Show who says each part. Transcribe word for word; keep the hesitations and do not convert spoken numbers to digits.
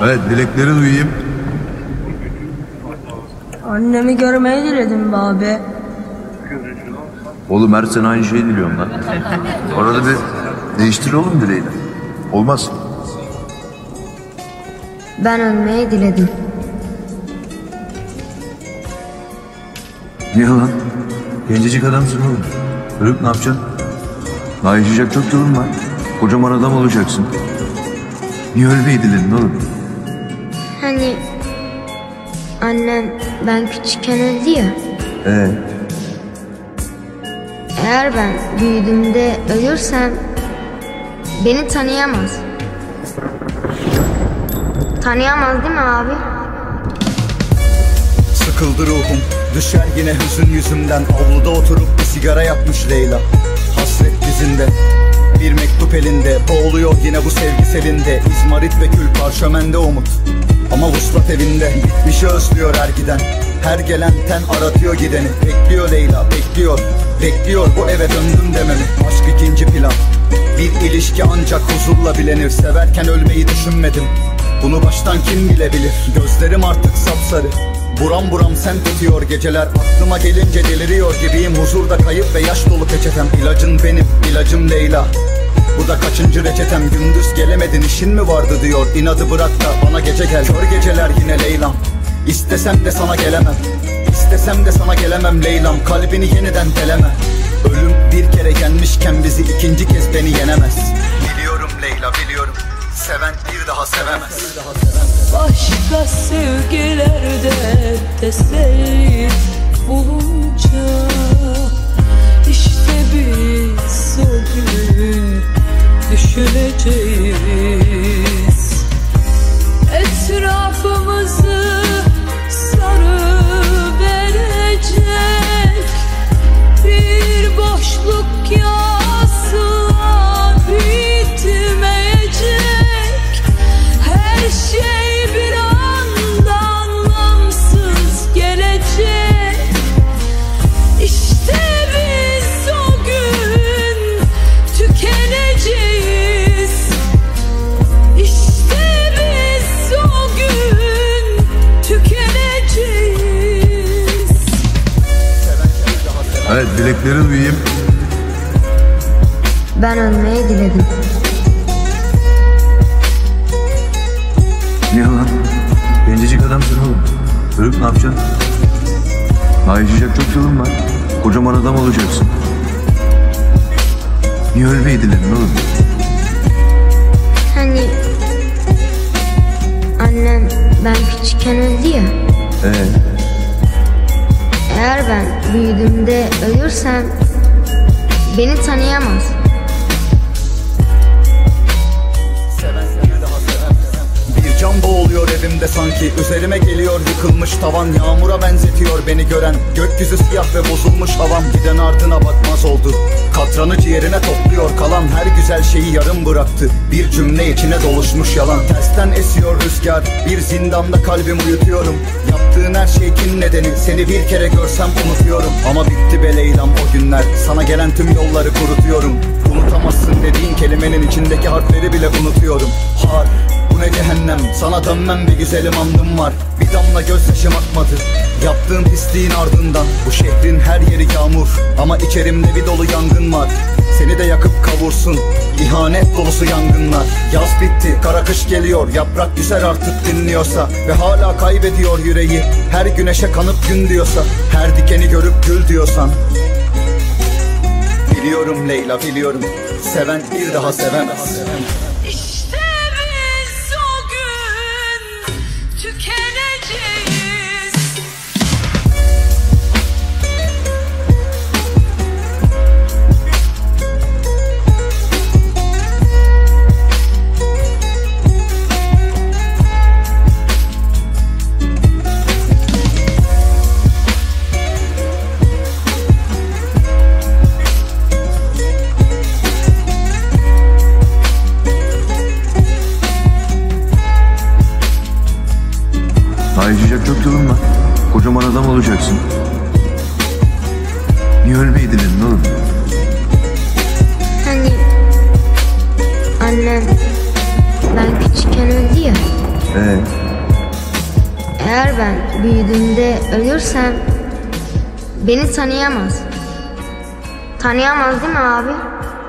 Speaker 1: Evet, dilekleri duyayım.
Speaker 2: Annemi görmeyi diledim be abi.
Speaker 1: Oğlum her sene aynı şeyi diliyorum lan. Orada bir değiştir oğlum dileğini. Olmaz.
Speaker 3: Ben ölmeyi diledim.
Speaker 1: Niye lan? Gencecik adamsın oğlum. Ölüp ne yapacaksın? Daha yaşayacak çok yolun var. Kocaman adam olacaksın. Niye ölmeyi diledin oğlum?
Speaker 3: Hani annem ben küçükken öldü ya.
Speaker 1: Ee?
Speaker 3: Eğer ben büyüdüğümde ölürsem beni tanıyamaz. Tanıyamaz değil mi abi?
Speaker 4: Sıkıldı ruhum, düşer yine hüzün yüzümden. Avluda oturup bir sigara yakmış Leyla. Hasret dizinde, bir mektup elinde. Boğuluyor yine bu sevgi selinde. İzmarit ve kül parşömende umut, ama vuslat evinde. Bitmişi özlüyor her giden, her gelen ten aratıyor gideni. Bekliyor Leyla, bekliyor, bekliyor bu eve döndüm dememi. Aşk ikinci plan, bir ilişki ancak huzurla bilenir. Severken ölmeyi düşünmedim, bunu baştan kim bilebilir. Gözlerim artık sapsarı, buram buram sen tutuyor geceler. Aklıma gelince deliriyor gibiyim, huzurda kayıp ve yaş dolu peçetem. İlacın benim, ilacım Leyla. Bu da kaçıncı reçetem? Gündüz gelemedin, işin mi vardı diyor. İnadı bırak da bana gece gel. Kör geceler yine Leylam. İstesem de sana gelemem, İstesem de sana gelemem Leylam. Kalbini yeniden deleme. Ölüm bir kere yenmişken bizi ikinci kez beni yenemez. Biliyorum Leyla, biliyorum. Seven bir daha sevemez.
Speaker 5: Başka sevgilerde teselli bulunca işte biz o gün düşüneceğiz. Etrafımızı sarı verecek bir boşluk yasla bitmeyecek. Her şey bir anda anlamsız gelecek. İşte biz o gün tükeneceğiz. İşte biz o gün tükeneceğiz.
Speaker 1: Evet, dilekleri duyayım.
Speaker 3: Ben ölmeyi diledim.
Speaker 1: Niye lan? Gencecik adamsın oğlum. Ölüp ne yapacaksın? Daha yaşayacak çok yolun var. Kocaman adam olacaksın. Niye ölmeyi diledin oğlum?
Speaker 3: Hani annem ben küçükken öldü ya.
Speaker 1: Ee?
Speaker 3: Eğer ben büyüdüğümde ölürsem beni tanıyamaz.
Speaker 4: Bir can boğuluyor evimde sanki. Üzerime geliyor yıkılmış tavan. Yağmura benzetiyor beni gören. Gökyüzü siyah ve bozulmuş havam. Giden ardına bakmaz oldu. Katranı ciğerine topluyor kalan. Her güzel şeyi yarım bıraktı. Bir cümle içine doluşmuş yalan. Tersten esiyor rüzgar. Bir zindanda kalbimi uyutuyorum. Yaptığın her şey kin nedeni. Seni bir kere görsem unutuyorum. Ama bitti be Leylam o günler. Sana gelen tüm yolları kurutuyorum. Unutamazsın dediğin kelimenin içindeki harfleri bile unutuyorum. Har, bu ne cehennem. Sana dönmem bir güzelim andım var. Bir damla gözyaşım akmadı yaptığın pisliğin ardından. Bu şehrin her yeri yağmur, ama içerimde bir dolu yangın var. Seni de yakıp kavursun ihanet dolusu yangınlar. Yaz bitti, kara kış geliyor. Yaprak düşer artık dinliyorsa, ve hala kaybediyor yüreği. Her güneşe kanıp gün diyorsa, her dikeni görüp gül diyorsan. Biliyorum Leyla, biliyorum. Seven bir daha sevemez.
Speaker 5: İşte biz o gün tükeneceğiz.
Speaker 1: Daha yaşayacak çok yolun var. Kocaman adam olacaksın. Niye ölmeyi diledin oğlum?
Speaker 3: Hani annem ben küçükken öldü ya.
Speaker 1: Ee,
Speaker 3: Eğer ben büyüdüğümde ölürsem beni tanıyamaz. Tanıyamaz değil mi abi?